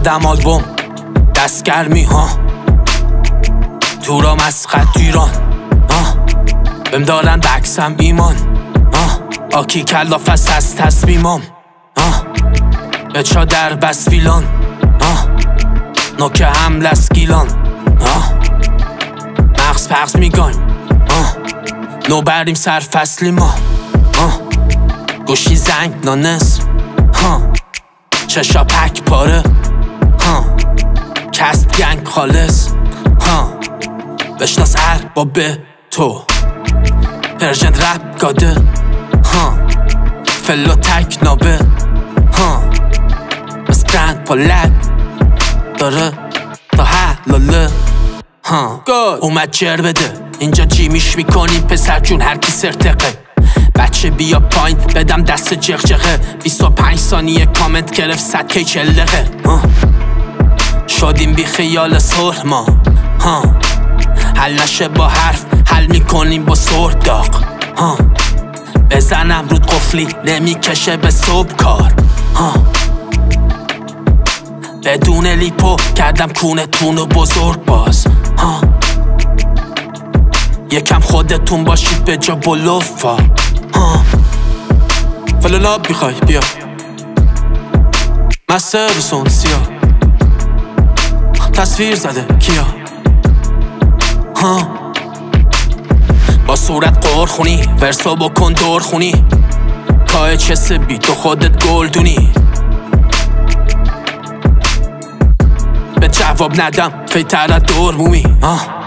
دادم آلبوم دستگرمی ها دورم از خط ایران بهم دارن بکسم ایمان آکی کلافست از تصمیمام به چادر بس ویلان نوک حمل از گیلان مغز پغز میگایم نو بریم سر فصلی ما گوشی زنگ نانس چشا پک پاره کست گنگ خالص بشناس ارباب تو پرژن رپ گاده فلو تک نابه بس گرند پالک داره تا حلاله اومد جر بده اینجا جیمیش میکنیم پسر جون هر کی سرتقه بچه بیا پایین بدم دست جغجغه 25 ثانیه کامنت گرفت 100 کی 40 دقیقه شدیم بی خیال صلح ما حل نشه با حرف حل میکنیم با سر داغ بزنم رود قفلی نمیکشه به صبح کار بدون لیپو کردم کونه تونو بزرگ باز یکم خودتون باشید به جا بلوفا فلالاب بیخوای بیا مسته رسون سیا تصویر زده کیا با صورت قور خونی ورسو بکن دور خونی کای چه بی تو خودت گلدونی به جواب ندم فیتر دور مومی